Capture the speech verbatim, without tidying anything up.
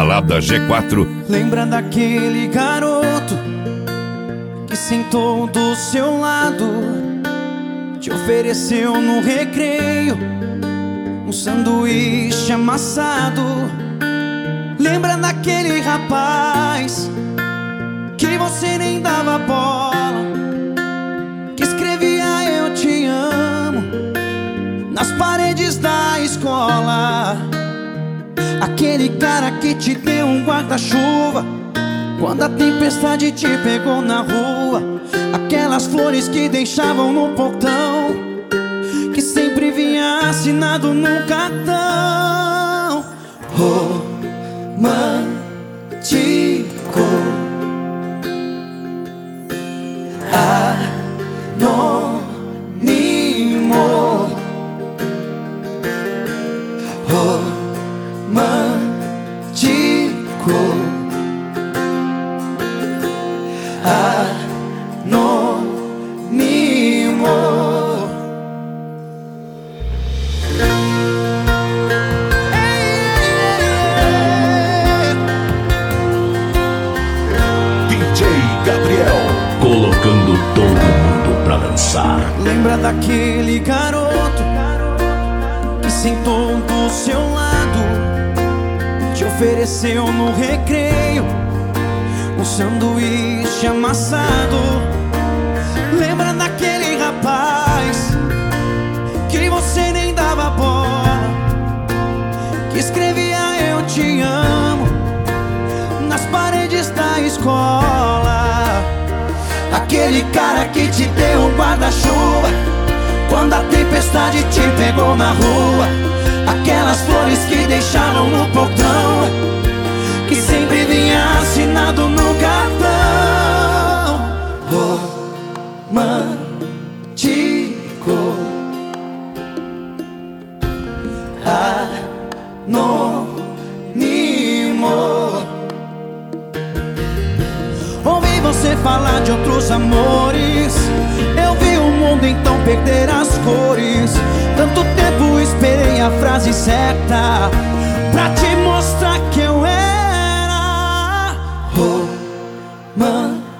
Balada G quatro. Lembra daquele garoto que sentou do seu lado, te ofereceu no recreio um sanduíche amassado? Lembra daquele rapaz que você nem dava bola, que escrevia eu te amo nas paredes da escola? Aquele cara que te deu um guarda-chuva quando a tempestade te pegou na rua. Aquelas flores que deixavam no portão, que sempre vinha assinado num cartão romântico, anônimo, romântico, anônimo. D J Gabriel, colocando todo mundo pra dançar. Lembra daquele garoto que sentou do seu lado, te ofereceu no recreio um sanduíche amassado? Lembra daquele rapaz que você nem dava bola, que escrevia eu te amo nas paredes da escola? Aquele cara que te deu um guarda-chuva quando a tempestade te pegou na rua. Aquelas flores que deixavam no portão, que sempre vinha assinado no cartão romântico, anônimo. Ouvi você falar de outros amores, eu vi o mundo então perder as cores. Tanto tempo esperei a frase certa pra te mostrar que eu era romântico.